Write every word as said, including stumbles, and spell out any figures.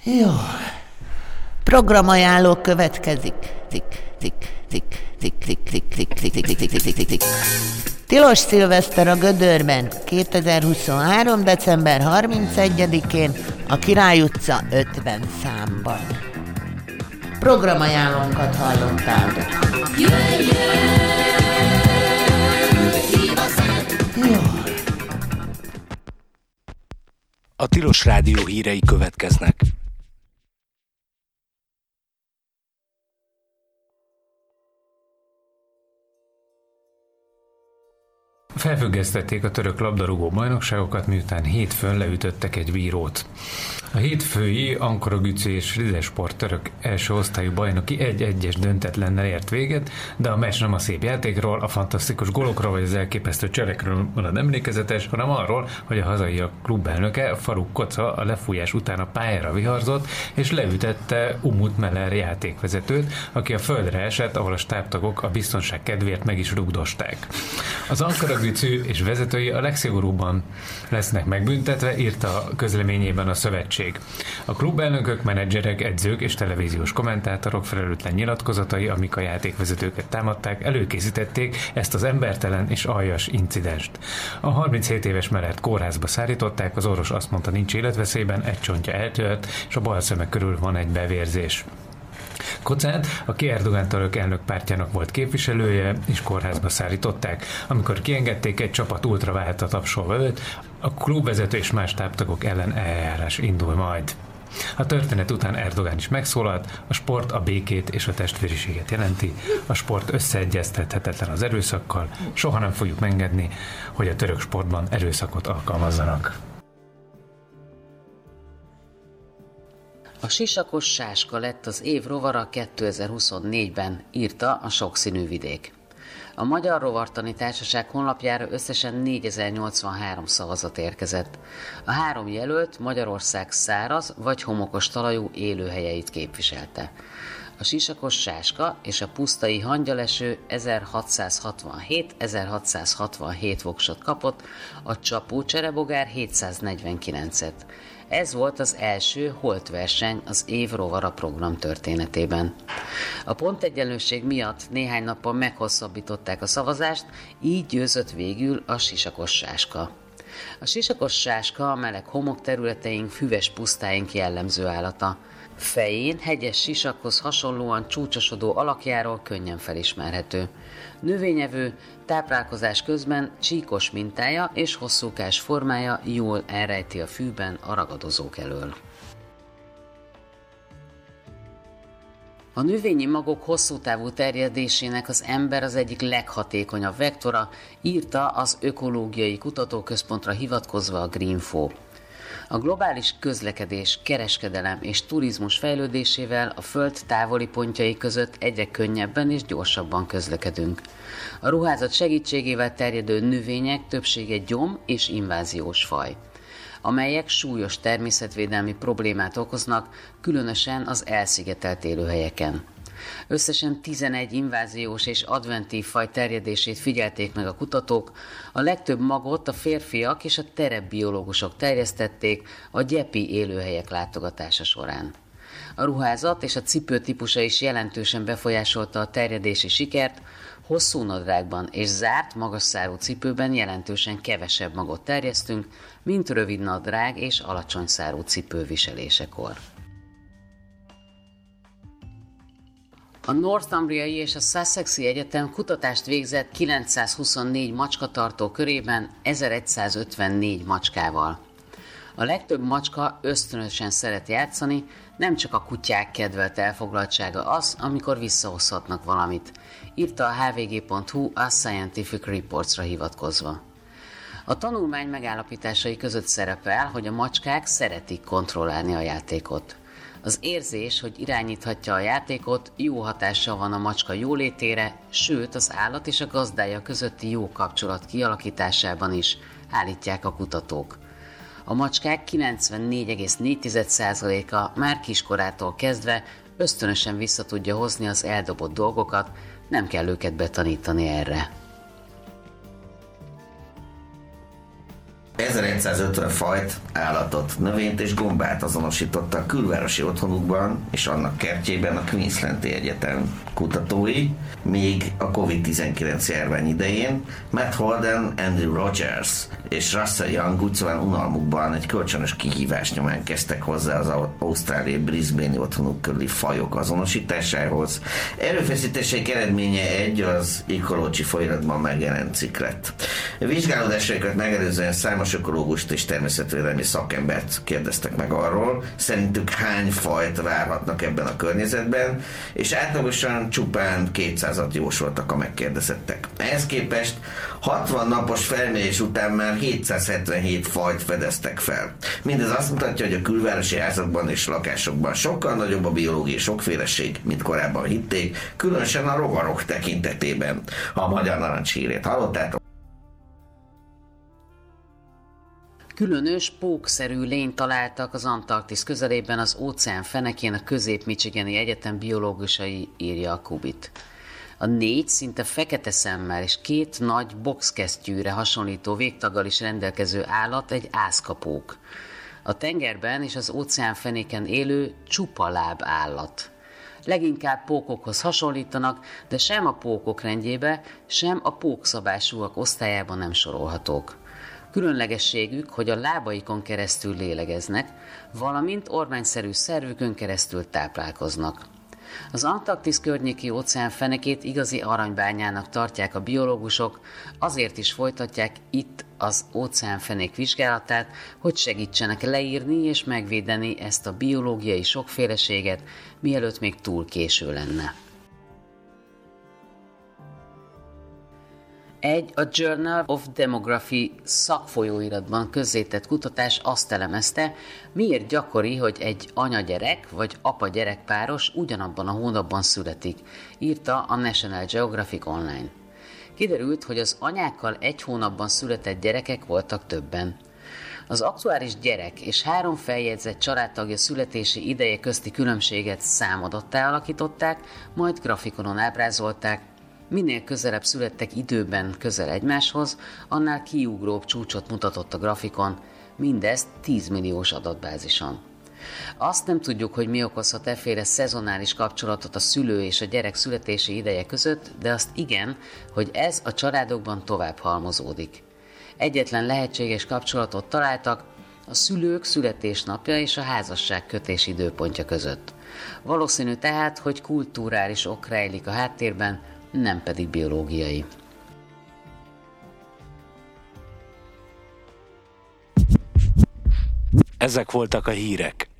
Jó. Programajánló következik. Zik, zik, zik, zik, zik, zik, zik, zik, zik, zik, zik, zik, zik. Tilos szilveszter a Gödörben kétezer-huszonhárom. december harmincegyedikén a Király utca ötven számban. Programajánlónkat hallottátok. Jó. A Tilos Rádió hírei következnek. Felfüggesztették a török labdarúgó bajnokságokat, miután hétfőn leütöttek egy bírót. A hétfői Ankaragücü és Rizesport török első osztályú bajnoki egy-egyes döntetlennel ért véget, de a meccs nem a szép játékról, a fantasztikus gólokról vagy az elképesztő cselekről van emlékezetes, hanem arról, hogy a hazaiak klubelnöke, Faruk Koca a lefújás után a pályára viharzott, és leütette Umut Meler játékvezetőt, aki a földre esett, ahol a stábtagok a biztonság kedvéért meg is rugdosták. Az Ankaragücü és vezetői a legszigorúbban lesznek megbüntetve, írta a közleményében a szövetség. A klubelnökök, menedzserek, edzők és televíziós kommentátorok felelőtlen nyilatkozatai, amik a játékvezetőket támadták, előkészítették ezt az embertelen és aljas incidenst. A harminchét éves Mellert kórházba szállították, az orvos azt mondta, nincs életveszélyben, egy csontja eltört, és a bal szeme körül van egy bevérzés. Kocát, aki Erdogan török elnök pártjának volt képviselője, és kórházba szállították. Amikor kiengedték, egy csapat ultraválta tapsolva őt, a klubvezető és más táptagok ellen eljárás indul majd. A történet után Erdogan is megszólalt, a sport a békét és a testvériséget jelenti, a sport összeegyeztethetetlen az erőszakkal, soha nem fogjuk engedni, hogy a török sportban erőszakot alkalmazzanak. A sisakos sáska lett az év rovara kétezer-huszonnégyben, írta a Sokszínű Vidék. A Magyar Rovartani Társaság honlapjára összesen négyezer-nyolcvanhárom szavazat érkezett. A három jelölt Magyarország száraz vagy homokos talajú élőhelyeit képviselte. A sisakos sáska és a pusztai hangyaleső ezerhatszázhatvanhét ezerhatszázhatvanhét voksot kapott, a csapó cserebogár hétszáznegyvenkilencet. Ez volt az első holtverseny az év rovara program történetében. A pontegyenlőség miatt néhány nappal meghosszabbították a szavazást, így győzött végül a sisakos sáska. A sisakos sáska a meleg homok területeink, füves pusztáink jellemző állata. Fején hegyes sisakhoz hasonlóan csúcsosodó alakjáról könnyen felismerhető. Növényevő, táplálkozás közben csíkos mintája és hosszúkás formája jól elrejti a fűben a ragadozók elől. A növényi magok hosszú távú terjedésének az ember az egyik leghatékonyabb vektora, írta az Ökológiai Kutatóközpontra hivatkozva a Greenfo. A globális közlekedés, kereskedelem és turizmus fejlődésével a Föld távoli pontjai között egyre könnyebben és gyorsabban közlekedünk. A ruházat segítségével terjedő növények többsége gyom- és inváziós faj, amelyek súlyos természetvédelmi problémát okoznak, különösen az elszigetelt élőhelyeken. Összesen tizenegy inváziós és adventív faj terjedését figyelték meg a kutatók, a legtöbb magot a férfiak és a terepbiológusok terjesztették a gyepi élőhelyek látogatása során. A ruházat és a cipő típusa is jelentősen befolyásolta a terjedési sikert, hosszú nadrágban és zárt, magas szárú cipőben jelentősen kevesebb magot terjesztünk, mint rövid nadrág és alacsony szárú cipő viselésekor. A Northumbriai és a Sussexi Egyetem kutatást végzett kilencszázhuszonnégy macskatartó körében ezeregyszázötvennégy macskával. A legtöbb macska ösztönösen szeret játszani, nem csak a kutyák kedvelt elfoglaltsága az, amikor visszahozhatnak valamit, írta a há vé gé pont hú a Scientific Reportsra hivatkozva. A tanulmány megállapításai között szerepel, hogy a macskák szeretik kontrollálni a játékot. Az érzés, hogy irányíthatja a játékot, jó hatással van a macska jólétére, sőt az állat és a gazdája közötti jó kapcsolat kialakításában is, állítják a kutatók. A macskák kilencvennégy egész négy százaléka már kiskorától kezdve ösztönösen vissza tudja hozni az eldobott dolgokat, nem kell őket betanítani erre. ezeregyszázötven fajt, állatot, növényt és gombát azonosítottak a külvárosi otthonukban és annak kertjében a Queenslandi Egyetem kutatói, még a kovid tizenkilenc járvány idején Matt Holden, Andrew Rogers és Russell Young úgy szóval unalmukban egy kölcsönös kihívás nyomán kezdtek hozzá az ausztráliai Brisbane-i otthonuk körüli fajok azonosításához. Erőfeszítéseik eredménye egy az Ecology folyóiratban megjelent cikk lett. Vizsgálódásaikat megelőzően számos ökológust és természetvédelmi szakembert kérdeztek meg arról, szerintük hány fajt várhatnak ebben a környezetben, és átlagosan csupán kétszázat jósoltak a megkérdezettek. Ehhez képest hatvan napos felmérés után már hétszázhetvenhét fajt fedeztek fel. Mindez azt mutatja, hogy a külvárosi házakban és lakásokban sokkal nagyobb a biológiai sokféleség, mint korábban hitték, különösen a rovarok tekintetében. Ha a Magyar Narancs hírét hallottátok, Különös pókszerű lényt találtak az Antarktisz közelében az óceán fenekén a Közép-Michigani Egyetem biológusai, írja a Kubit. A négy szinte fekete szemmel és két nagy boxkesztyűre hasonlító végtaggal is rendelkező állat egy ázkapók. A tengerben és az óceán fenéken élő csupaláb állat. Leginkább pókokhoz hasonlítanak, de sem a pókok rendjébe, sem a pókszabásúak osztályában nem sorolhatók. Különlegességük, hogy a lábaikon keresztül lélegeznek, valamint ormányszerű szervükön keresztül táplálkoznak. Az Antarktisz környéki óceán fenekét igazi aranybányának tartják a biológusok, azért is folytatják itt az óceánfenék vizsgálatát, hogy segítsenek leírni és megvédeni ezt a biológiai sokféleséget, mielőtt még túl késő lenne. Egy a Journal of Demography szakfolyóiratban közzétett kutatás azt elemezte, miért gyakori, hogy egy anya-gyerek vagy apa-gyerek páros ugyanabban a hónapban születik, írta a National Geographic Online. Kiderült, hogy az anyákkal egy hónapban született gyerekek voltak többen. Az aktuális gyerek és három feljegyzett családtagja születési ideje közti különbséget számadattá alakították, majd grafikonon ábrázolták. Minél közelebb születtek időben közel egymáshoz, annál kiugróbb csúcsot mutatott a grafikon, mindezt tíz milliós adatbázison. Azt nem tudjuk, hogy mi okozhat efféle szezonális kapcsolatot a szülő és a gyerek születési ideje között, de azt igen, hogy ez a családokban tovább halmozódik. Egyetlen lehetséges kapcsolatot találtak a szülők születésnapja és a házasság kötés időpontja között. Valószínű tehát, hogy kulturális ok rejlik a háttérben, nem pedig biológiai. Ezek voltak a hírek.